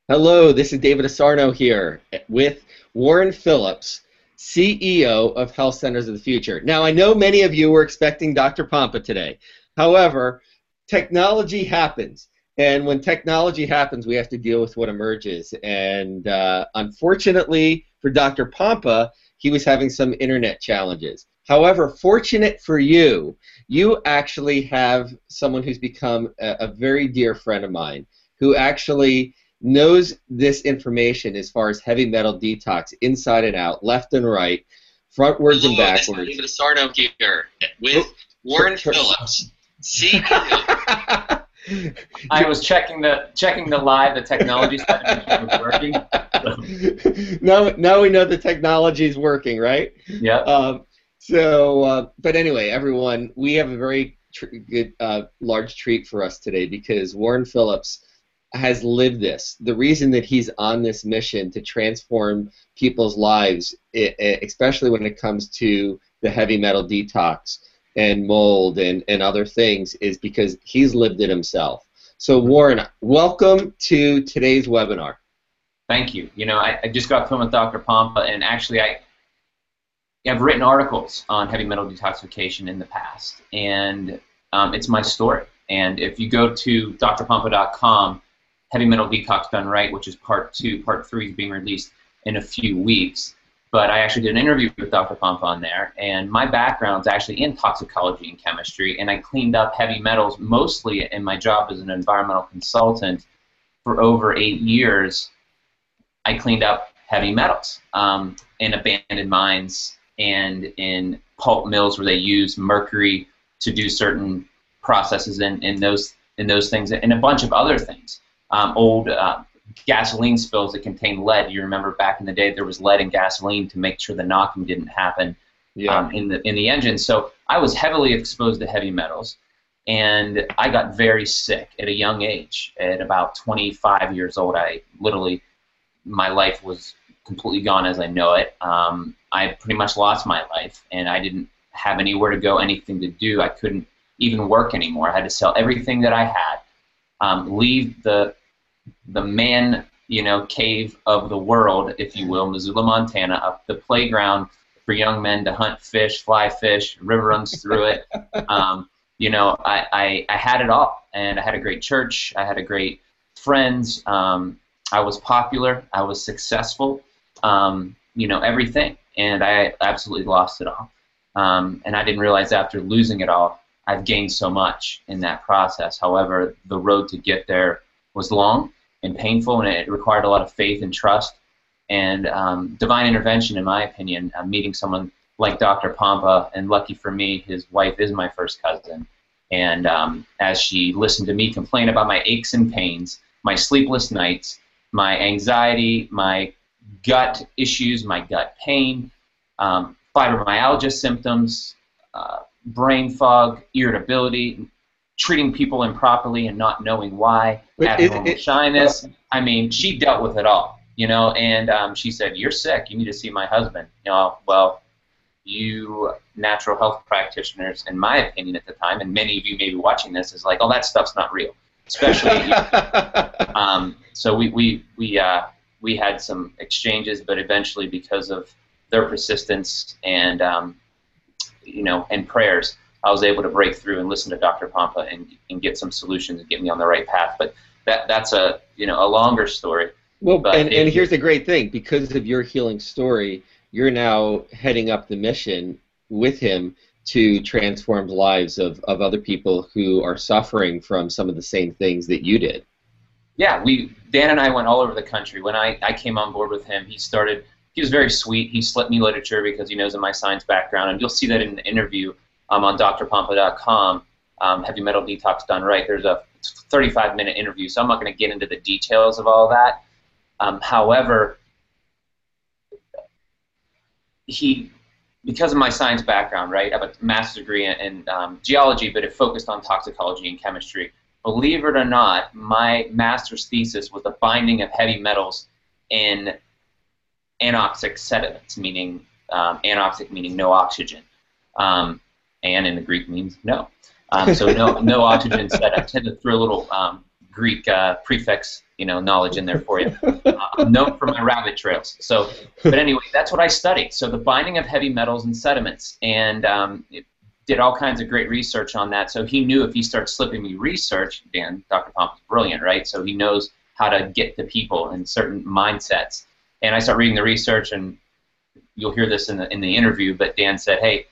Hello, this is David Asarno here with Warren Phillips, CEO of Health Centers of the Future. Now, I know many of you were expecting Dr. Pompa today. However, technology happens, and when technology happens, we have to deal with what emerges. And unfortunately for Dr. Pompa, he was having some internet challenges. However, fortunate for you, you actually have someone who's become a very dear friend of mine who actually knows this information as far as heavy metal detox, inside and out, left and right, frontwards and backwards. Hello, this is David Asarno here with Warren Phillips, CEO. I was checking the live, the technology stuff was working. Now we know the technology is working, right? Yeah. But anyway, everyone, we have a very good, large treat for us today because Warren Phillips has lived this. The reason that he's on this mission to transform people's lives, especially when it comes to the heavy metal detox and mold and other things, is because he's lived it himself. So Warren, welcome to today's webinar. Thank you. You know, I just got through with Dr. Pompa, and actually I've written articles on heavy metal detoxification in the past, and it's my story. And if you go to drpompa.com, Heavy Metal Detox Done Right, which is part 2. Part 3 is being released in a few weeks. But I actually did an interview with Dr. Pompa on there, and my background's actually in toxicology and chemistry, and I cleaned up heavy metals mostly in my job as an environmental consultant for over 8 years. I cleaned up heavy metals in abandoned mines and in pulp mills where they use mercury to do certain processes in those things, and a bunch of other things. Old gasoline spills that contain lead. You remember back in the day there was lead in gasoline to make sure the knocking didn't happen in the engine. So I was heavily exposed to heavy metals, and I got very sick at a young age. At about 25 years old, my life was completely gone as I know it. I pretty much lost my life, and I didn't have anywhere to go, anything to do. I couldn't even work anymore. I had to sell everything that I had, leave the man, cave of the world, if you will, Missoula, Montana, up the playground for young men to hunt fish, fly fish, river runs through it. I had it all, and I had a great church, I had a great friends, I was popular, I was successful, everything, and I absolutely lost it all. And I didn't realize after losing it all, I've gained so much in that process. However, the road to get there was long and painful, and it required a lot of faith and trust and divine intervention, in my opinion. Meeting someone like Dr. Pompa, and lucky for me, his wife is my first cousin. And as she listened to me complain about my aches and pains, my sleepless nights, my anxiety, my gut issues, my gut pain, fibromyalgia symptoms, brain fog, irritability, treating people improperly and not knowing why, abnormal shyness. I mean, she dealt with it all, and she said, "You're sick, you need to see my husband." Well, you natural health practitioners, in my opinion at the time, and many of you may be watching this, is like, oh, that stuff's not real. Especially, so we had some exchanges, but eventually, because of their persistence and and prayers, I was able to break through and listen to Dr. Pompa and get some solutions and get me on the right path. But that's a longer story. Well, and here's the great thing: because of your healing story, you're now heading up the mission with him to transform the lives of other people who are suffering from some of the same things that you did. Yeah, Dan and I went all over the country. When I came on board with him, he was very sweet. He slipped me literature because he knows of my science background, and you'll see that in the interview on drpompa.com, Heavy Metal Detox Done Right. There's a 35-minute interview, so I'm not going to get into the details of all that. However, because of my science background, right, I have a master's degree in geology, but it focused on toxicology and chemistry. Believe it or not, my master's thesis was the binding of heavy metals in anoxic sediments, meaning anoxic meaning no oxygen, and in the Greek means no. So no oxygen sediment. I tend to throw a little Greek prefix knowledge in there for you. I'm known for my rabbit trails. So, but anyway, that's what I studied. So the binding of heavy metals and sediments, and did all kinds of great research on that. So he knew if he started slipping me research, Dr. Pomp is brilliant, right? So he knows how to get to people in certain mindsets. And I start reading the research, and you'll hear this in the interview, but Dan said, hey,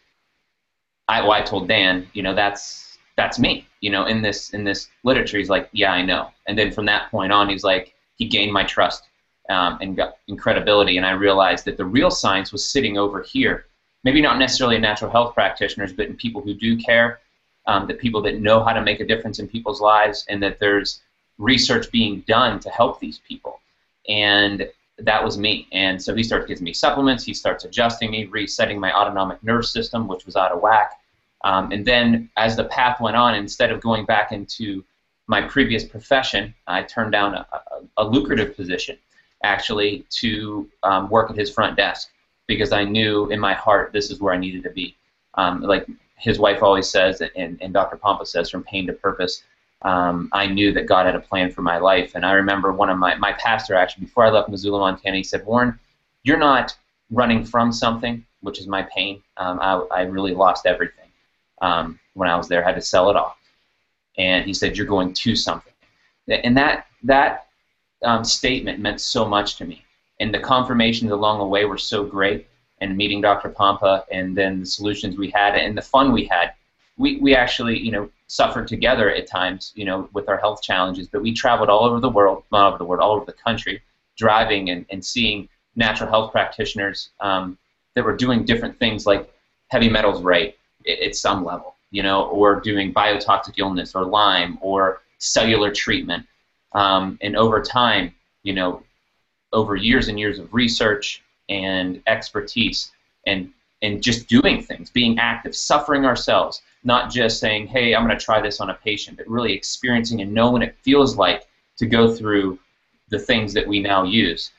I told Dan, that's me, in this literature. He's like, yeah, I know. And then from that point on, he's like, he gained my trust and got credibility, and I realized that the real science was sitting over here. Maybe not necessarily in natural health practitioners, but in people who do care, the people that know how to make a difference in people's lives, and that there's research being done to help these people. And that was me. And so he starts giving me supplements, he starts adjusting me, resetting my autonomic nervous system, which was out of whack. And then as the path went on, instead of going back into my previous profession, I turned down a lucrative position, actually, to work at his front desk, because I knew in my heart this is where I needed to be. Like his wife always says, and Dr. Pompa says, from pain to purpose, I knew that God had a plan for my life. And I remember one of my pastor, actually, before I left Missoula, Montana, he said, Warren, you're not running from something, which is my pain. I really lost everything when I was there. I had to sell it off. And he said, you're going to something. And that statement meant so much to me. And the confirmations along the way were so great. And meeting Dr. Pompa, and then the solutions we had, and the fun we had. We actually, suffered together at times, with our health challenges. But we traveled all over the world, not all over the world, all over the country, driving and seeing natural health practitioners that were doing different things, like heavy metals right at some level, or doing biotoxic illness or Lyme or cellular treatment. And over time, over years and years of research and expertise and just doing things, being active, suffering ourselves, not just saying, hey, I'm going to try this on a patient, but really experiencing and knowing what it feels like to go through the things that we now use.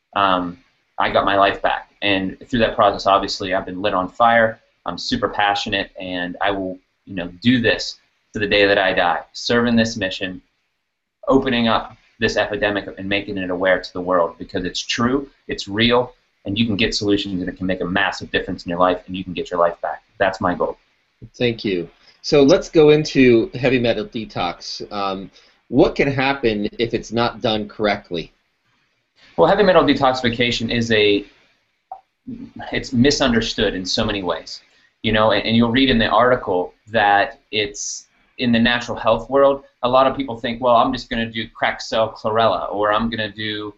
I got my life back. And through that process, obviously, I've been lit on fire. I'm super passionate, and I will do this to the day that I die, serving this mission, opening up this epidemic and making it aware to the world, because it's true, it's real, and you can get solutions, and it can make a massive difference in your life, and you can get your life back. That's my goal. Thank you. So let's go into heavy metal detox. What can happen if it's not done correctly? Well, heavy metal detoxification it's misunderstood in so many ways. And you'll read in the article that it's in the natural health world. A lot of people think, well, I'm just going to do cracked cell chlorella, or I'm going to do,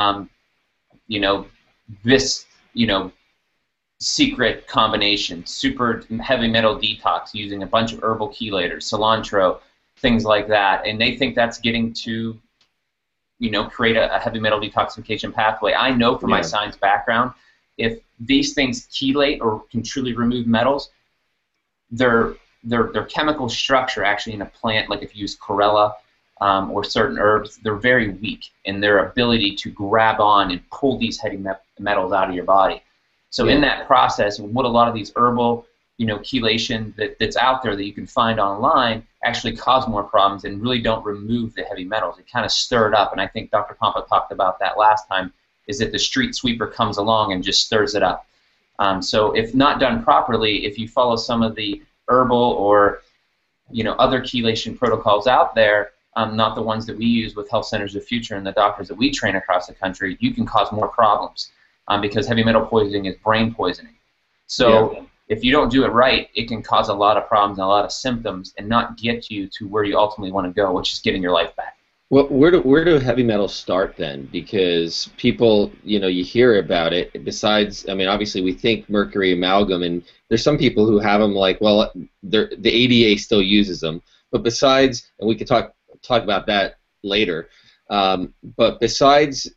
this, secret combination, super heavy metal detox using a bunch of herbal chelators, cilantro, things like that, and they think that's getting to, create a heavy metal detoxification pathway. I know from my science background, if these things chelate or can truly remove metals, their chemical structure actually in a plant, like if you use chlorella or certain herbs, they're very weak in their ability to grab on and pull these heavy metals out of your body. So in that process, what a lot of these herbal, chelation that's out there that you can find online actually cause more problems and really don't remove the heavy metals. It kind of stir it up, and I think Dr. Pompa talked about that last time, is that the street sweeper comes along and just stirs it up. So if not done properly, if you follow some of the herbal or other chelation protocols out there, not the ones that we use with Health Centers of the Future and the doctors that we train across the country, you can cause more problems. Because heavy metal poisoning is brain poisoning. So if you don't do it right, it can cause a lot of problems and a lot of symptoms and not get you to where you ultimately want to go, which is getting your life back. Well, where do heavy metals start then? Because people, you hear about it. Besides, I mean, obviously we think mercury amalgam, and there's some people who have them like, well, the ADA still uses them. But besides, and we could talk about that later. But besides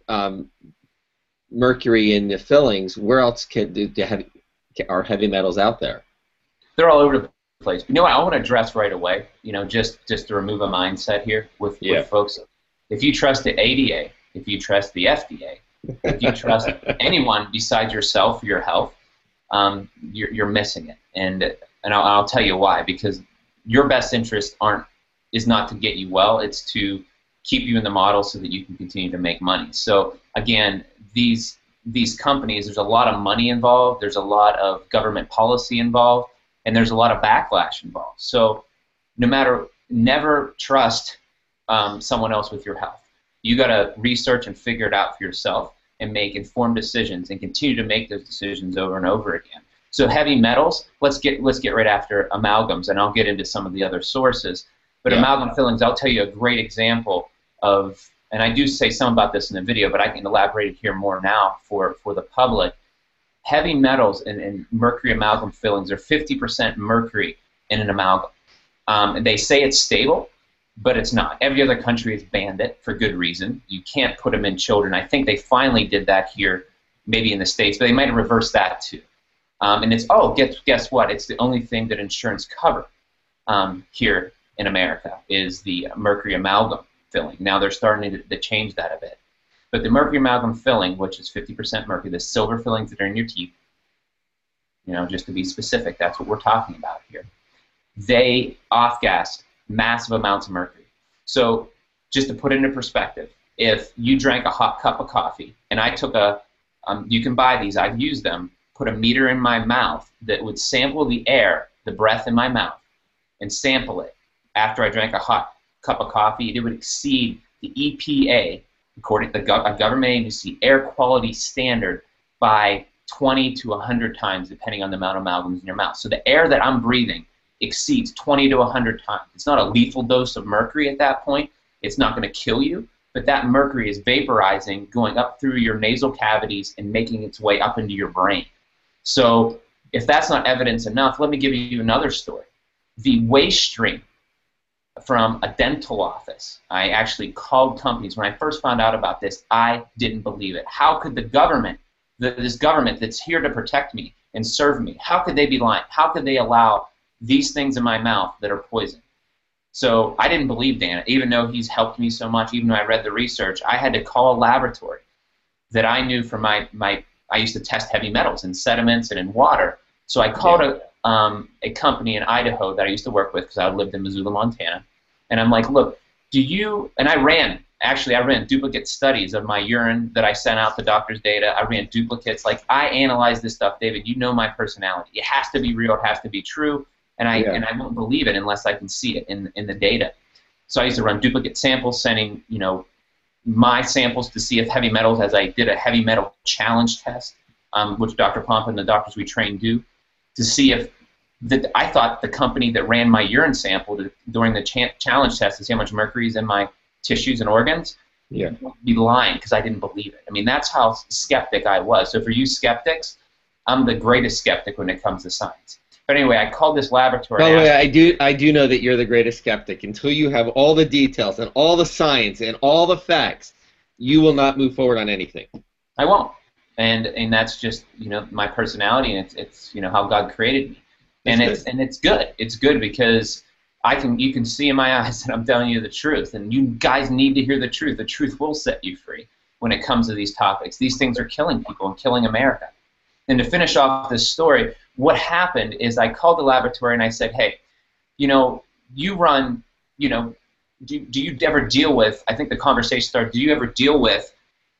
mercury in the fillings, where else are heavy metals out there? They're all over the place. I want to address right away, just to remove a mindset here with folks. If you trust the ADA, if you trust the FDA, if you trust anyone besides yourself for your health, you're missing it. And I'll tell you why. Because your best interest is not to get you well, it's to keep you in the model so that you can continue to make money. So again, these companies, there's a lot of money involved, there's a lot of government policy involved, and there's a lot of backlash involved. So never trust someone else with your health. You got to research and figure it out for yourself and make informed decisions and continue to make those decisions over and over again. So heavy metals, let's get right after amalgams, and I'll get into some of the other sources. But amalgam fillings, I'll tell you a great example of, and I do say some about this in the video, but I can elaborate it here more now for the public. Heavy metals and mercury amalgam fillings are 50% mercury in an amalgam. And they say it's stable, but it's not. Every other country has banned it for good reason. You can't put them in children. I think they finally did that here, maybe in the States, but they might have reversed that too. And it's, guess what? It's the only thing that insurance cover here in America is the mercury amalgam filling. Now they're starting to change that a bit. But the mercury amalgam filling, which is 50% mercury, the silver fillings that are in your teeth, just to be specific, that's what we're talking about here. They off-gas massive amounts of mercury. So just to put it into perspective, if you drank a hot cup of coffee, and I took you can buy these, I've used them, put a meter in my mouth that would sample the air, the breath in my mouth, and sample it after I drank a hot cup of coffee, it would exceed the EPA, according to a government agency, air quality standard by 20 to 100 times, depending on the amount of amalgams in your mouth. So the air that I'm breathing exceeds 20 to 100 times. It's not a lethal dose of mercury at that point. It's not going to kill you, but that mercury is vaporizing, going up through your nasal cavities and making its way up into your brain. So if that's not evidence enough, let me give you another story. The waste stream from a dental office, I actually called companies. When I first found out about this, I didn't believe it. How could the government, this government that's here to protect me and serve me, how could they be lying? How could they allow these things in my mouth that are poison? So I didn't believe Dan, even though he's helped me so much, even though I read the research. I had to call a laboratory that I knew from I used to test heavy metals in sediments and in water. So I called a company in Idaho that I used to work with because I lived in Missoula, Montana. And I'm like, look, and I ran duplicate studies of my urine that I sent out to doctors' data. I ran duplicates. Like, I analyzed this stuff, David. You know my personality. It has to be real. It has to be true. And I won't believe it unless I can see it in the data. So I used to run duplicate samples, sending my samples to see if heavy metals, as I did a heavy metal challenge test, which Dr. Pompa and the doctors we train do, to see if I thought the company that ran my urine sample during the challenge test to see how much mercury is in my tissues and organs, would be lying because I didn't believe it. I mean, that's how skeptic I was. So for you skeptics, I'm the greatest skeptic when it comes to science. But anyway, I called this laboratory. By the way, I do know that you're the greatest skeptic. Until you have all the details and all the science and all the facts, you will not move forward on anything. I won't. And that's just my personality, and it's how God created me. And it's good. It's good because you can see in my eyes that I'm telling you the truth, and you guys need to hear the truth. The truth will set you free when it comes to these topics. These things are killing people and killing America. And to finish off this story, what happened is I called the laboratory and I said, hey, you run, do you ever deal with, I think the conversation started, do you ever deal with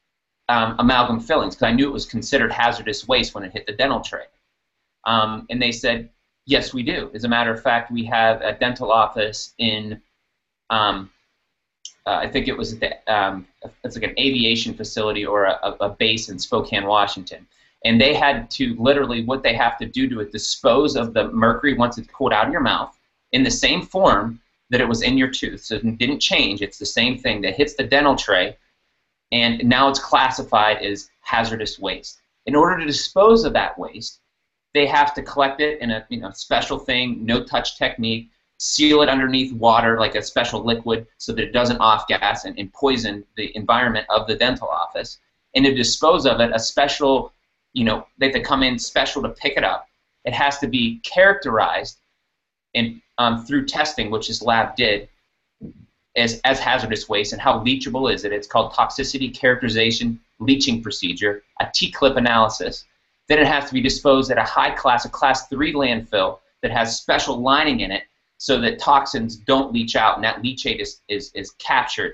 amalgam fillings? Because I knew it was considered hazardous waste when it hit the dental tray. And they said, yes, we do. As a matter of fact, we have a dental office in, I think it was it's like an aviation facility or a base in Spokane, Washington. And they had to literally, what they have to do to dispose of the mercury once it's pulled out of your mouth in the same form that it was in your tooth. So it didn't change. It's the same thing that hits the dental tray, and now it's classified as hazardous waste. In order to dispose of that waste, they have to collect it in a special thing, no-touch technique, seal it underneath water like a special liquid so that it doesn't off-gas and poison the environment of the dental office. And to dispose of it, a special, they have to come in special to pick it up. It has to be characterized and through testing, which this lab did, as hazardous waste. And how leachable is it? It's called toxicity characterization leaching procedure, a T-clip analysis. Then it has to be disposed at a high class, a class 3 landfill that has special lining in it so that toxins don't leach out, and that leachate is captured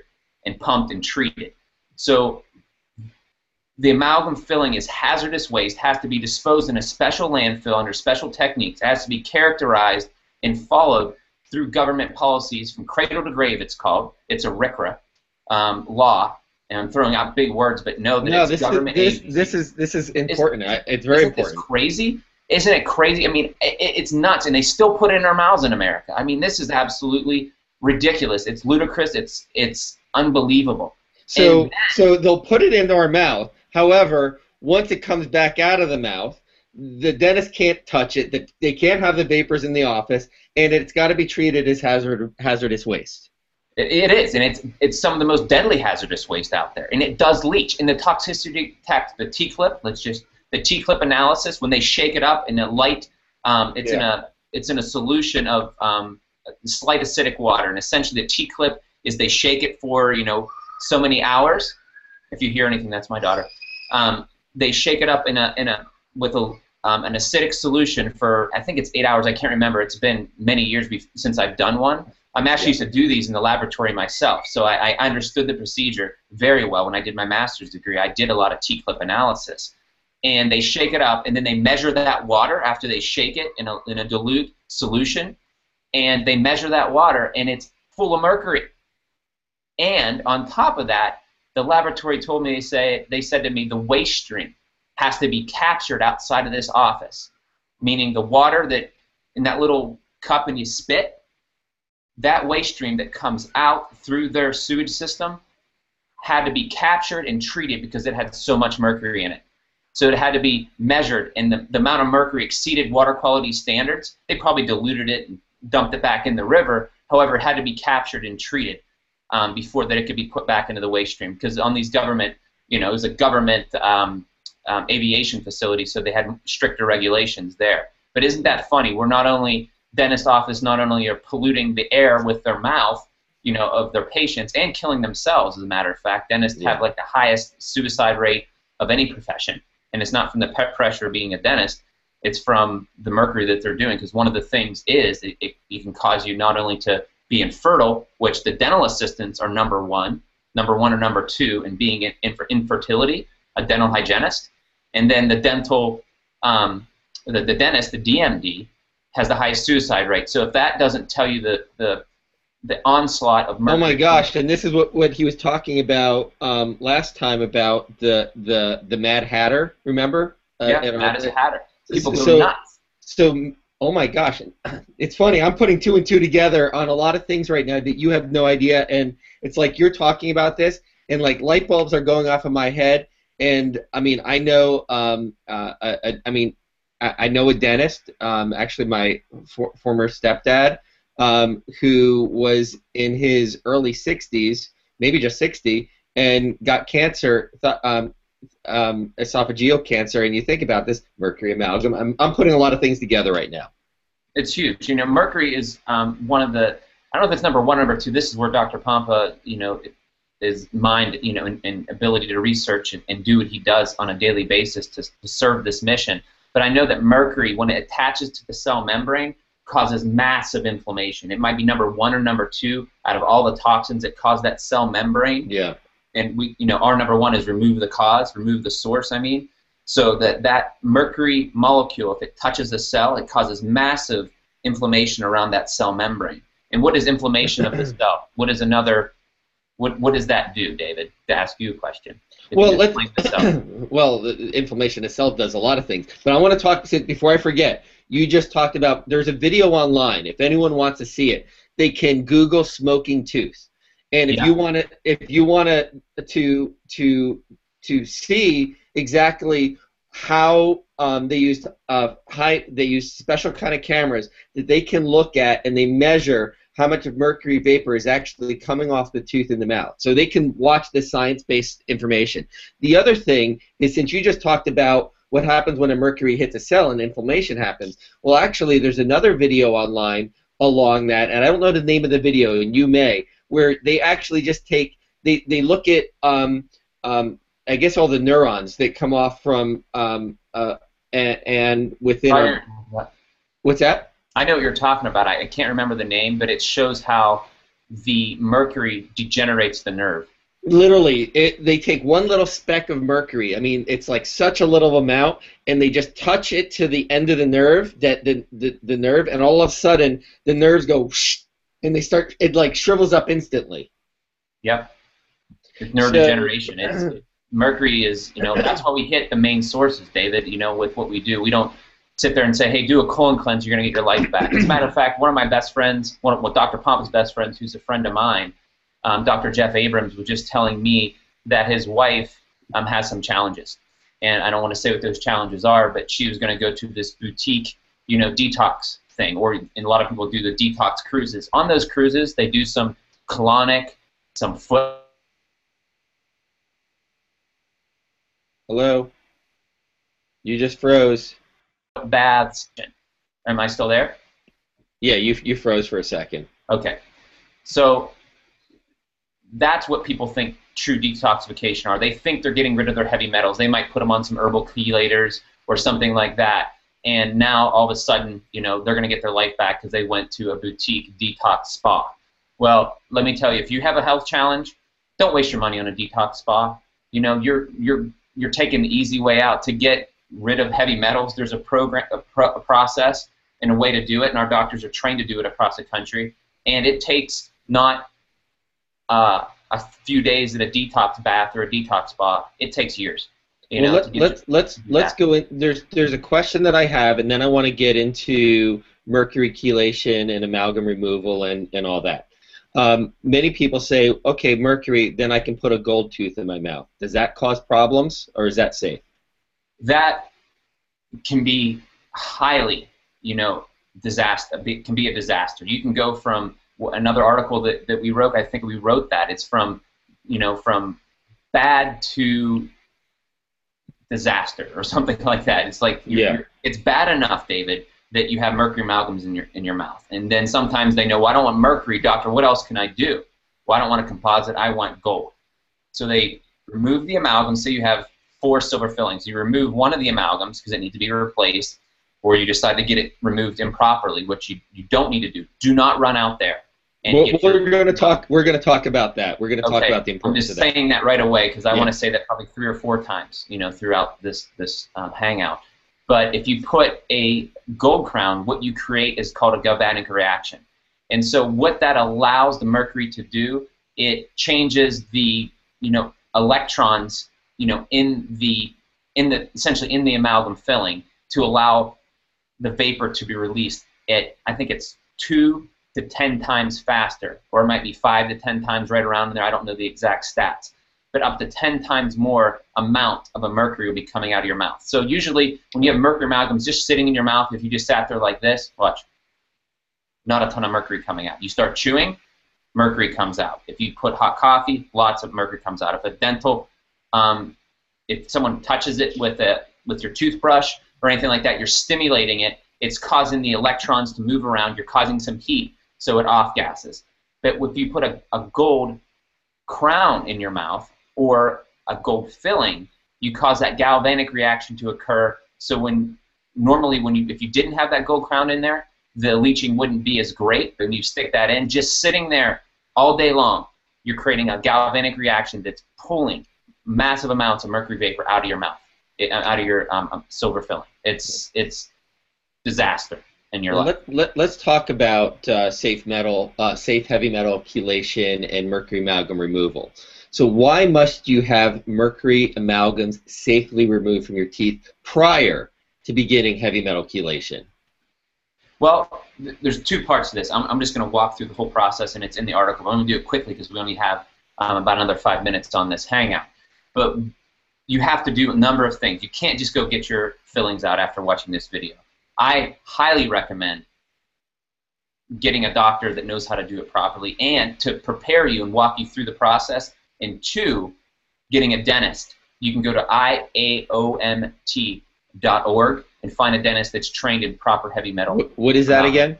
and pumped and treated. So the amalgam filling is hazardous waste, has to be disposed in a special landfill under special techniques. It has to be characterized and followed through government policies from cradle to grave, it's called. It's a RCRA law. And I'm throwing out big words, but know that it's government agencies. This is important. It's very important. Isn't this crazy? Isn't it crazy? I mean, it's nuts, and they still put it in our mouths in America. I mean, this is absolutely ridiculous. It's ludicrous. It's unbelievable. So they'll put it into our mouth. However, once it comes back out of the mouth, the dentist can't touch it. They can't have the vapors in the office, and it's got to be treated as hazardous waste. It is, and it's some of the most deadly hazardous waste out there, and it does leach. In the toxicity test, the T-clip, the T-clip analysis, when they shake it up in a light, it's in a solution of slight acidic water, and essentially the T-clip is they shake it for so many hours. If you hear anything, that's my daughter. They shake it up with an acidic solution for, I think it's 8 hours. I can't remember. It's been many years since I've done one. I'm actually used to do these in the laboratory myself, so I understood the procedure very well when I did my master's degree. I did a lot of T-clip analysis. And they shake it up, and then they measure that water after they shake it in a dilute solution, and they measure that water, and it's full of mercury. And on top of that, the laboratory told me, they said to me, the waste stream has to be captured outside of this office, meaning the water that in that little cup and you spit, that waste stream that comes out through their sewage system had to be captured and treated because it had so much mercury in it. So it had to be measured, and the amount of mercury exceeded water quality standards. They probably diluted it and dumped it back in the river. However, it had to be captured and treated before that it could be put back into the waste stream. Because on these government, it was a government aviation facility, so they had stricter regulations there. But isn't that funny? We're not only dentist office, not only are polluting the air with their mouth, of their patients, and killing themselves. As a matter of fact, dentists have like the highest suicide rate of any profession. And it's not from the pressure of being a dentist, it's from the mercury that they're doing, because one of the things is it can cause you not only to be infertile, which the dental assistants are number one or number two in being infertility, a dental hygienist, and then the dental, the dentist, the DMD, has the highest suicide rate. So if that doesn't tell you the onslaught of mercury. Oh my gosh! And this is what he was talking about last time about the Mad Hatter. Remember? Mad as a Hatter. People go nuts. So, oh my gosh! It's funny. I'm putting two and two together on a lot of things right now that you have no idea. And it's like you're talking about this, and like light bulbs are going off in my head. And I mean, I know. I know a dentist. Actually, my former stepdad. Who was in his early 60s, maybe just 60, and got cancer, esophageal cancer. And you think about this, mercury amalgam. I'm putting a lot of things together right now. It's huge. Mercury is one of the, I don't know if it's number one or number two. This is where Dr. Pompa, his mind, and ability to research and do what he does on a daily basis to serve this mission. But I know that mercury, when it attaches to the cell membrane, causes massive inflammation. It might be number one or number two out of all the toxins that cause that cell membrane. Yeah. And our number one is remove the source. So that mercury molecule, if it touches the cell, it causes massive inflammation around that cell membrane. And what is inflammation of the cell? What does that do, David? To ask you a question. Well, the inflammation itself does a lot of things. But I want to talk before I forget. You just talked about there's a video online. If anyone wants to see it, they can Google smoking tooth. And if you want to see exactly how they used special kind of cameras that they can look at, and they measure how much of mercury vapor is actually coming off the tooth in the mouth. So they can watch the science-based information. The other thing is, since you just talked about what happens when a mercury hits a cell and inflammation happens, well, actually, there's another video online along that, and I don't know the name of the video, and you may, where they actually just they look at, I guess, all the neurons that come off from, and within... What's that? I know what you're talking about. I can't remember the name, but it shows how the mercury degenerates the nerve. Literally, they take one little speck of mercury. I mean, it's like such a little amount, and they just touch it to the end of the nerve, that the nerve, and all of a sudden the nerves go whoosh, and they start. It like shrivels up instantly. Yep. It's So, neurodegeneration. Mercury is, that's why we hit the main sources, David. With what we do, we don't sit there and say, hey, do a colon cleanse, you're going to get your life back. As a matter of fact, one of my best friends, one of Dr. Pompa's best friends, who's a friend of mine, Dr. Jeff Abrams, was just telling me that his wife has some challenges. And I don't want to say what those challenges are, but she was going to go to this boutique, detox thing, and a lot of people do the detox cruises. On those cruises, they do some colonic, some foot. hello, you just froze. Baths. Am I still there? Yeah, you froze for a second. Okay. So that's what people think true detoxification are. They think they're getting rid of their heavy metals. They might put them on some herbal chelators or something like that. And now all of a sudden, they're going to get their life back because they went to a boutique detox spa. Well, let me tell you, if you have a health challenge, don't waste your money on a detox spa. You're taking the easy way out. To get rid of heavy metals, there's a process and a way to do it, and our doctors are trained to do it across the country. And it takes not a few days at a detox bath or a detox spa. It takes years. Let's go in. There's a question that I have, and then I want to get into mercury chelation and amalgam removal and all that. Many people say, okay, mercury, then I can put a gold tooth in my mouth. Does that cause problems, or is that safe? That can be highly, disaster. It can be a disaster. You can go from another article that we wrote. I think we wrote that it's from bad to disaster or something like that. It's like it's bad enough, David, that you have mercury amalgams in your mouth, and then sometimes they know, well, I don't want mercury, doctor. What else can I do? Well, I don't want a composite. I want gold. So they remove the amalgam. Say you have 4 silver fillings. You remove one of the amalgams because it needs to be replaced, or you decide to get it removed improperly, which you don't need to do. Do not run out there. We're going to talk about that. We're going to talk about the importance of that. I'm just saying that right away because I want to say that probably 3 or 4 times, throughout this hangout. But if you put a gold crown, what you create is called a galvanic reaction. And so what that allows the mercury to do, it changes the electrons essentially in the amalgam filling to allow the vapor to be released at, I think it's 2 to 10 times faster, or it might be 5 to 10 times, right around there. I don't know the exact stats, but up to 10 times more amount of a mercury will be coming out of your mouth. So usually when you have mercury amalgams just sitting in your mouth, if you just sat there like this, watch, not a ton of mercury coming out. You start chewing, mercury comes out. If you put hot coffee, lots of mercury comes out. If a dental, if someone touches it with your toothbrush or anything like that, you're stimulating it. It's causing the electrons to move around. You're causing some heat, so it off-gases. But if you put a gold crown in your mouth or a gold filling, you cause that galvanic reaction to occur. So if you didn't have that gold crown in there, the leaching wouldn't be as great. But when you stick that in, just sitting there all day long, you're creating a galvanic reaction that's pulling massive amounts of mercury vapor out of your mouth, out of your silver filling. It's disaster in your life. Let's talk about safe heavy metal chelation and mercury amalgam removal. So why must you have mercury amalgams safely removed from your teeth prior to beginning heavy metal chelation? Well, there's 2 parts to this. I'm just going to walk through the whole process, and it's in the article. I'm going to do it quickly because we only have about another 5 minutes on this hangout. But you have to do a number of things. You can't just go get your fillings out after watching this video. I highly recommend getting a doctor that knows how to do it properly and to prepare you and walk you through the process. And 2, getting a dentist. You can go to IAOMT.org and find a dentist that's trained in proper heavy metal. What is that again?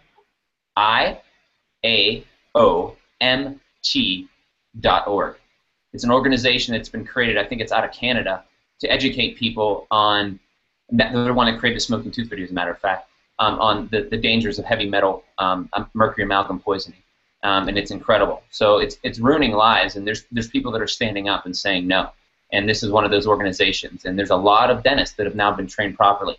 IAOMT.org. It's an organization that's been created, I think it's out of Canada, to educate people on, they're the one that created the smoking tooth video, as a matter of fact, on the dangers of heavy metal mercury amalgam poisoning. and it's incredible. So it's ruining lives, and there's people that are standing up and saying no. And this is one of those organizations. And there's a lot of dentists that have now been trained properly,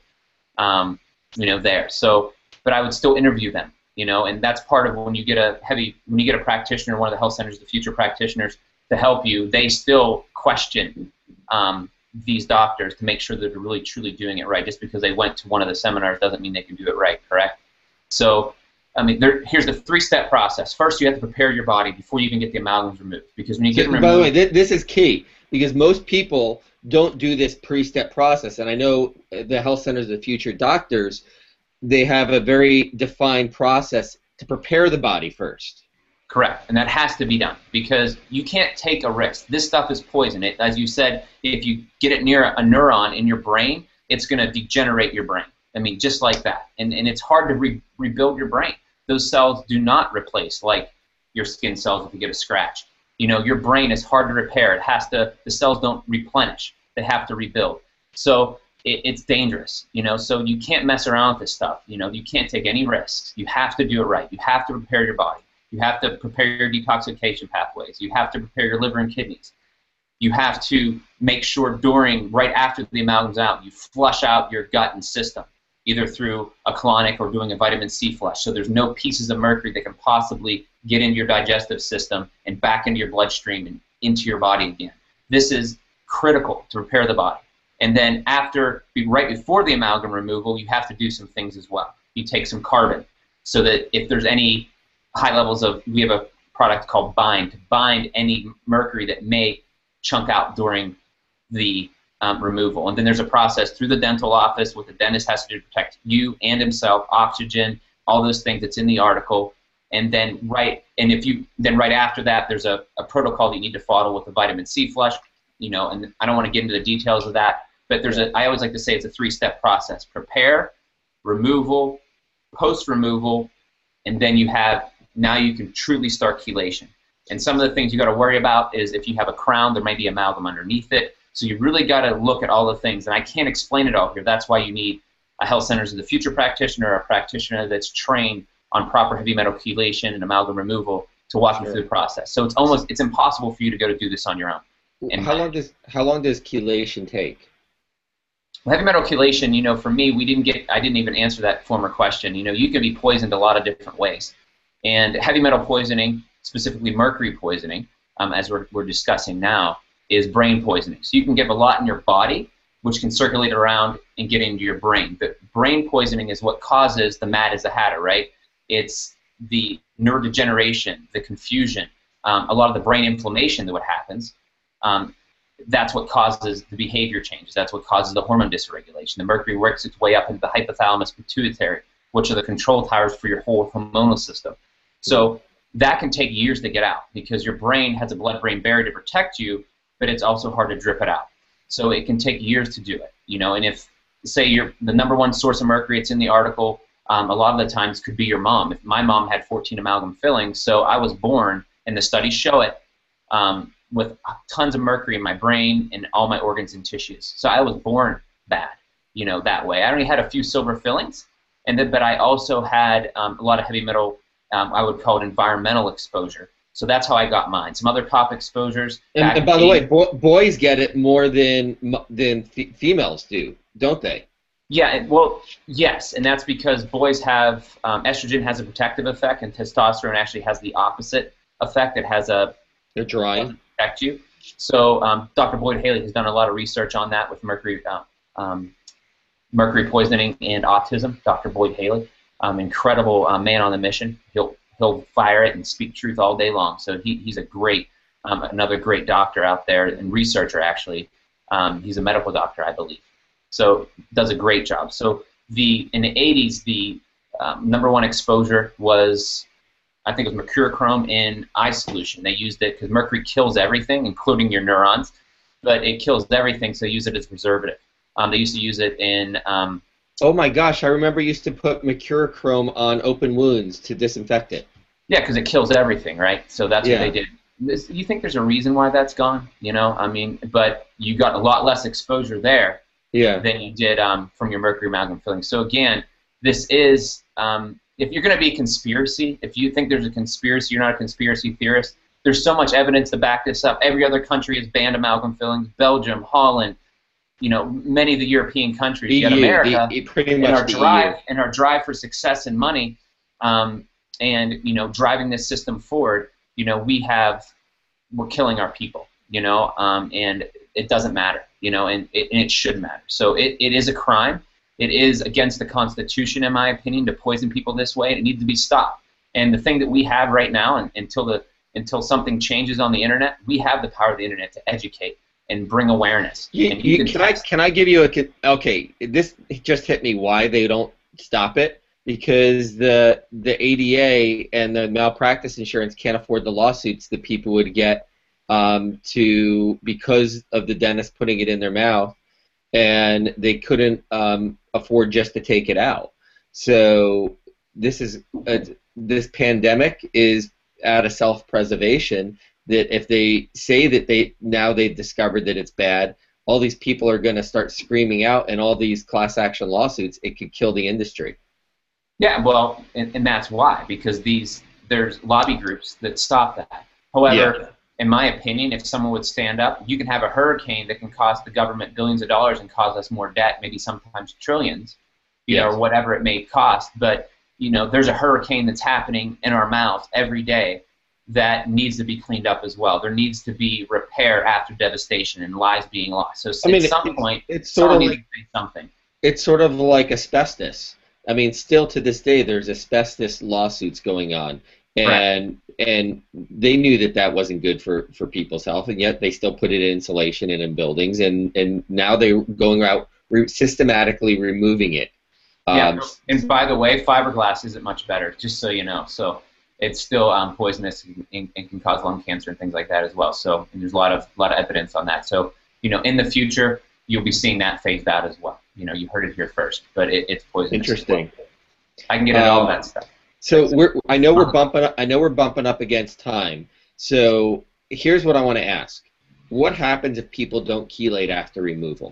there. So, but I would still interview them, and that's part of when you get a practitioner, one of the Health Centers of the Future practitioners to help you, they still question these doctors to make sure that they're really truly doing it right. Just because they went to one of the seminars doesn't mean they can do it right, correct? So, I mean, here's the 3-step process. First, you have to prepare your body before you even get the amalgams removed. Because when you get them removed... By the way, this is key, because most people don't do this pre-step process. And I know the Health Centers of the Future doctors, they have a very defined process to prepare the body first. Correct, and that has to be done because you can't take a risk. This stuff is poison. As you said, if you get it near a neuron in your brain, it's going to degenerate your brain. I mean, just like that. And it's hard to rebuild your brain. Those cells do not replace like your skin cells if you get a scratch. Your brain is hard to repair. The cells don't replenish. They have to rebuild. So it's dangerous, so you can't mess around with this stuff. You can't take any risks. You have to do it right. You have to prepare your body. You have to prepare your detoxification pathways. You have to prepare your liver and kidneys. You have to make sure right after the amalgam's out, you flush out your gut and system, either through a colonic or doing a vitamin C flush, so there's no pieces of mercury that can possibly get into your digestive system and back into your bloodstream and into your body again. This is critical to repair the body. And then right before the amalgam removal, you have to do some things as well. You take some carbon so that if there's any high levels we have a product called Bind, to bind any mercury that may chunk out during the removal. And then there's a process through the dental office what the dentist has to do to protect you and himself, oxygen, all those things that's in the article. And then right after that, there's a protocol that you need to follow with the vitamin C flush, and I don't want to get into the details of that, but I always like to say it's a 3-step process: prepare, removal, post-removal, and then now you can truly start chelation. And some of the things you got to worry about is if you have a crown, there may be amalgam underneath it. So you really got to look at all the things. And I can't explain it all here. That's why you need a Health Centers of the Future practitioner, or a practitioner that's trained on proper heavy metal chelation and amalgam removal to walk you through the process. So it's impossible for you to go to do this on your own. And how long does chelation take? Heavy metal chelation, for me, I didn't even answer that former question. You can be poisoned a lot of different ways. And heavy metal poisoning, specifically mercury poisoning, as we're discussing now, is brain poisoning. So you can give a lot in your body, which can circulate around and get into your brain. But brain poisoning is what causes the Mad as a Hatter, right? It's the neurodegeneration, the confusion, a lot of the brain inflammation that happens. That's what causes the behavior changes. That's what causes the hormone dysregulation. The mercury works its way up into the hypothalamus pituitary, which are the control towers for your whole hormonal system. So that can take years to get out because your brain has a blood-brain barrier to protect you, but it's also hard to drip it out. So it can take years to do it. And if, say, you're the #1 source of mercury, it's in the article, a lot of the times could be your mom. If my mom had 14 amalgam fillings, so I was born, and the studies show it, with tons of mercury in my brain and all my organs and tissues. So I was born bad, that way. I only had a few silver fillings, but I also had a lot of heavy metal, I would call it environmental exposure. So that's how I got mine. Some other top exposures. And by the way, boys get it more than females do, don't they? Yeah, well, yes, and that's because boys have, estrogen has a protective effect, and testosterone actually has the opposite effect. It has They're drying. Protect you. So Dr. Boyd Haley has done a lot of research on that with mercury poisoning and autism. Dr. Boyd Haley, incredible man on the mission. He'll fire it and speak truth all day long. So he's a great, another great doctor out there and researcher actually. He's a medical doctor, I believe. So does a great job. So in the 80s, the #1 exposure was, I think it was mercurochrome in eye solution. They used it because mercury kills everything, including your neurons, but it kills everything, so they use it as preservative. They used to use it in... oh my gosh, I remember used to put mercurochrome on open wounds to disinfect it. Yeah, because it kills everything, right? So that's what they did. You think there's a reason why that's gone? But you got a lot less exposure there than you did from your mercury amalgam filling. So again, this is if you're going to be a conspiracy, if you think there's a conspiracy, you're not a conspiracy theorist. There's so much evidence to back this up. Every other country has banned amalgam fillings. Belgium, Holland, many of the European countries. EU, yet America, pretty much in our drive for success and money, and driving this system forward, we're killing our people, and it doesn't matter, and it should matter. So it is a crime. It is against the Constitution, in my opinion, to poison people this way. It needs to be stopped. And the thing that we have right now, and until something changes on the internet, we have the power of the internet to educate and bring awareness. Can I give you okay? This just hit me. Why they don't stop it? Because the ADA and the malpractice insurance can't afford the lawsuits that people would get because of the dentist putting it in their mouth, and they couldn't afford just to take it out. So this pandemic is out of self-preservation. That if they say that they've discovered that it's bad, all these people are going to start screaming out, and all these class action lawsuits, it could kill the industry. Yeah, well, and that's why, because there's lobby groups that stop that. However, in my opinion, if someone would stand up, you can have a hurricane that can cost the government billions of dollars and cause us more debt, maybe sometimes trillions, or whatever it may cost. But there's a hurricane that's happening in our mouths every day that needs to be cleaned up as well. There needs to be repair after devastation and lives being lost. So at some point, someone needs to say something. It's sort of like asbestos. I mean, still to this day, there's asbestos lawsuits going on, and they knew that wasn't good for people's health, and yet they still put it in insulation and in buildings, and now they're going out systematically removing it. And by the way, fiberglass isn't much better, just so you know. So it's still poisonous and can cause lung cancer and things like that as well. So and there's a lot of evidence on that. So in the future, you'll be seeing that phased out as well. You heard it here first, but it's poisonous. Interesting. Well. I can get into all that stuff. So I know we're bumping up against time. So here's what I want to ask: what happens if people don't chelate after removal?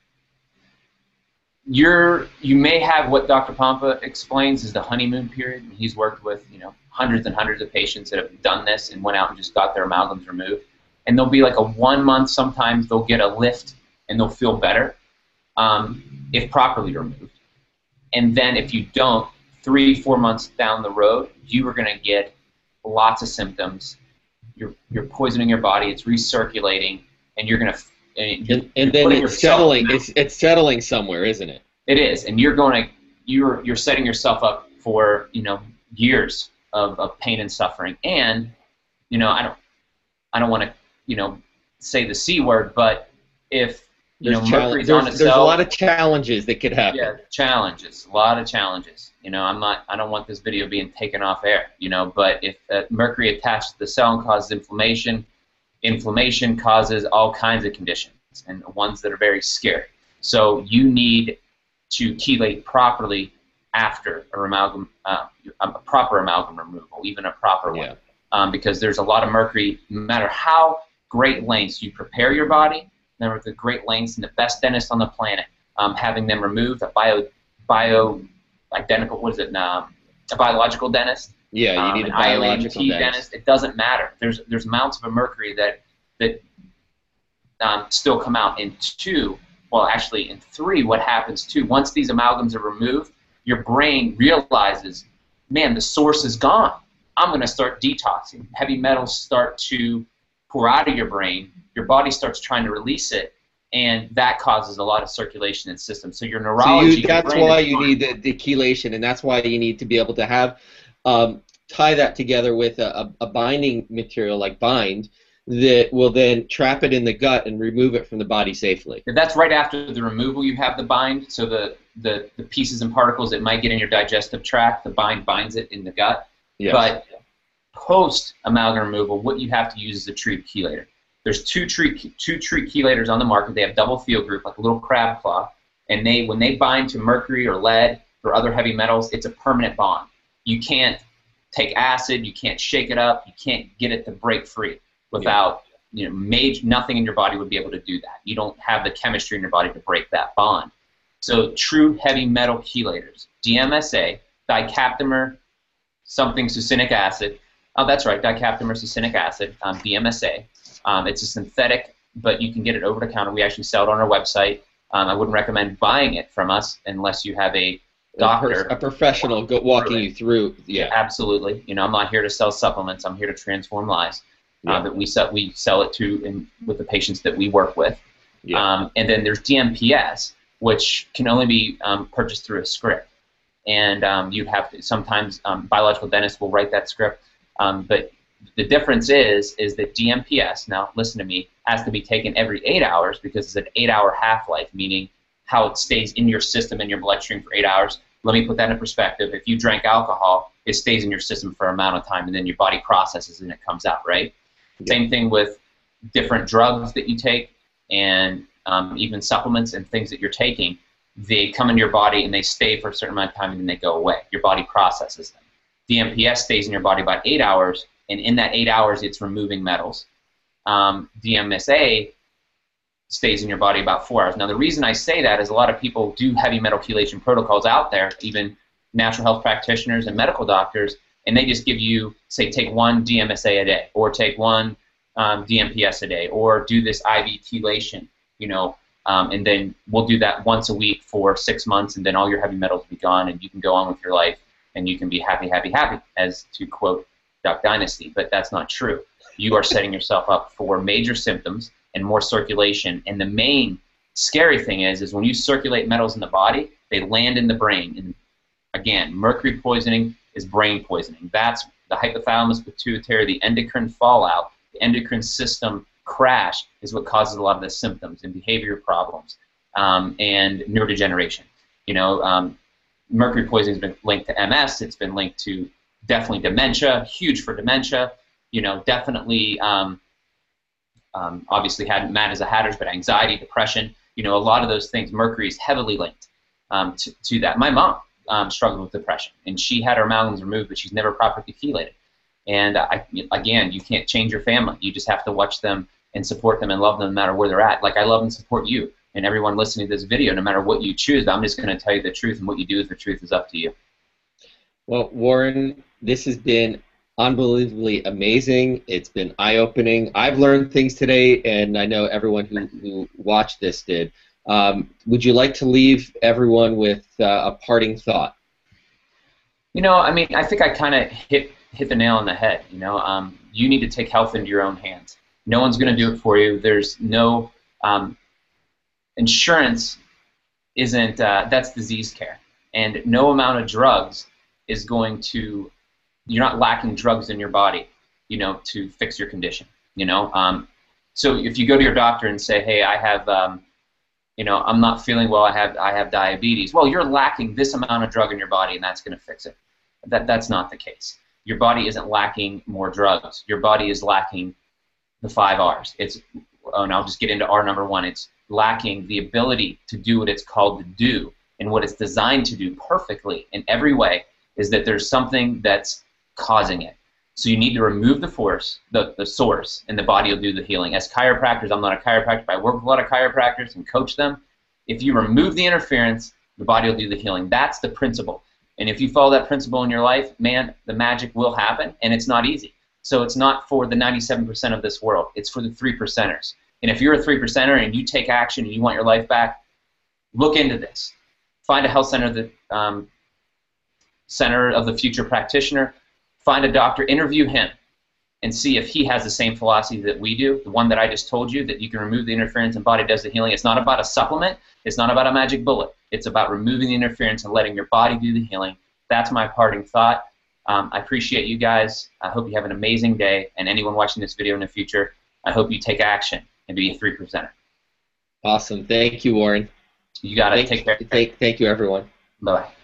You may have what Dr. Pompa explains is the honeymoon period. He's worked with hundreds and hundreds of patients that have done this and went out and just got their amalgams removed. And there'll be like a 1 month. Sometimes they'll get a lift and they'll feel better if properly removed. And then if you don't, 3-4 months down the road, you are going to get lots of symptoms. You're poisoning your body. It's recirculating, and you're going to and then it's settling. It's settling somewhere, isn't it? It is, and you're setting yourself up for years of pain and suffering. And I don't want to say the C word, but if mercury's on a cell, there's a lot of challenges that could happen. Yeah, challenges, a lot of challenges. I don't want this video being taken off air. But if mercury attaches to the cell and causes inflammation. Inflammation causes all kinds of conditions, and ones that are very scary. So you need to chelate properly after a proper amalgam removal, even a proper one, because there's a lot of mercury. No matter how great lengths you prepare your body, remember the great lengths and the best dentist on the planet, having them removed, a biological dentist. Yeah, you need a biological dentist. It doesn't matter. There's amounts of mercury that still come out. In 3, what happens too, once these amalgams are removed, your brain realizes, man, the source is gone. I'm going to start detoxing. Heavy metals start to pour out of your brain. Your body starts trying to release it, and that causes a lot of circulation in the system. So your neurology. So that's why you need the chelation, and that's why you need to be able to have tie that together with a binding material like bind that will then trap it in the gut and remove it from the body safely. That's right after the removal. You have the bind, so the pieces and particles that might get in your digestive tract, the bind binds it in the gut. Yes. But post amalgam removal, what you have to use is a true chelator. There's two true chelators on the market. They have double field group, like a little crab claw, and when they bind to mercury or lead or other heavy metals, it's a permanent bond. You can't take acid, you can't shake it up, you can't get it to break free without, nothing in your body would be able to do that. You don't have the chemistry in your body to break that bond. So true heavy metal chelators, DMSA, dicaptamer, something succinic acid. Oh, that's right, dicaptan or succinic acid, DMSA. It's a synthetic, but you can get it over the counter. We actually sell it on our website. I wouldn't recommend buying it from us unless you have a doctor, a professional walking you through. Yeah, absolutely. You know, I'm not here to sell supplements. I'm here to transform lives. That we sell it to with the patients that we work with. Yeah. And then there's DMPS, which can only be purchased through a script, and you have to sometimes biological dentists will write that script, but the difference is that DMPS, now listen to me, has to be taken every 8 hours because it's an 8-hour half-life, meaning how it stays in your system, in your bloodstream for 8 hours. Let me put that in perspective. If you drank alcohol, it stays in your system for an amount of time, and then your body processes and it comes out, right? Yeah. Same thing with different drugs that you take and even supplements and things that you're taking. They come into your body and they stay for a certain amount of time and then they go away. Your body processes them. DMPS stays in your body about 8 hours, and in that 8 hours it's removing metals. DMSA stays in your body about 4 hours. Now the reason I say that is a lot of people do heavy metal chelation protocols out there, even natural health practitioners and medical doctors, and they just give you, say, take 1 DMSA a day, or take 1 DMPS a day, or do this IV chelation, you know, and then we'll do that once a week for 6 months, and then all your heavy metals will be gone, and you can go on with your life, and you can be happy, happy, happy, as to quote Duck Dynasty. But that's not true. You are setting yourself up for major symptoms and more circulation. And the main scary thing is when you circulate metals in the body, they land in the brain. And again, mercury poisoning is brain poisoning. That's the hypothalamus, pituitary, the endocrine fallout, the endocrine system crash is what causes a lot of the symptoms and behavior problems and neurodegeneration. You know, mercury poisoning has been linked to MS. It's been linked to definitely dementia, huge for dementia. You know, definitely, obviously had Mad as a Hatter's, but anxiety, depression, you know, a lot of those things, mercury is heavily linked to that. My mom struggled with depression, and she had her amalgams removed, but she's never properly chelated. And again, you can't change your family. You just have to watch them and support them and love them no matter where they're at. Like I love and support you and everyone listening to this video, no matter what you choose. But I'm just going to tell you the truth, and what you do with the truth is up to you. Well, Warren, this has been unbelievably amazing. It's been eye-opening. I've learned things today, and I know everyone who watched this did. Would you like to leave everyone with a parting thought? You know, I mean, I think I kind of hit the nail on the head. You know, you need to take health into your own hands. No one's going to do it for you. There's no insurance isn't that's disease care, and no amount of drugs is going to. You're not lacking drugs in your body, you know, to fix your condition. You know, so if you go to your doctor and say, hey, I have, you know, I'm not feeling well. I have diabetes. Well, you're lacking this amount of drug in your body, and that's going to fix it. That's not the case. Your body isn't lacking more drugs. Your body is lacking the 5 R's. It's, and I'll just get into R number 1. It's lacking the ability to do what it's called to do, and what it's designed to do perfectly in every way is that there's something that's causing it. So you need to remove the source, and the body will do the healing. As chiropractors, I'm not a chiropractor, but I work with a lot of chiropractors and coach them. If you remove the interference, the body will do the healing. That's the principle. And if you follow that principle in your life, man, the magic will happen, and it's not easy. So it's not for the 97% of this world. It's for the 3%ers. And if you're a 3%er and you take action and you want your life back, look into this. Find a health center that center of the future practitioner. Find a doctor, interview him, and see if he has the same philosophy that we do, the one that I just told you, that you can remove the interference and body does the healing. It's not about a supplement. It's not about a magic bullet. It's about removing the interference and letting your body do the healing. That's my parting thought. I appreciate you guys. I hope you have an amazing day, and anyone watching this video in the future, I hope you take action and be a 3%er. Awesome. Thank you, Warren. You got it. Take care. Thank you, everyone. Bye-bye.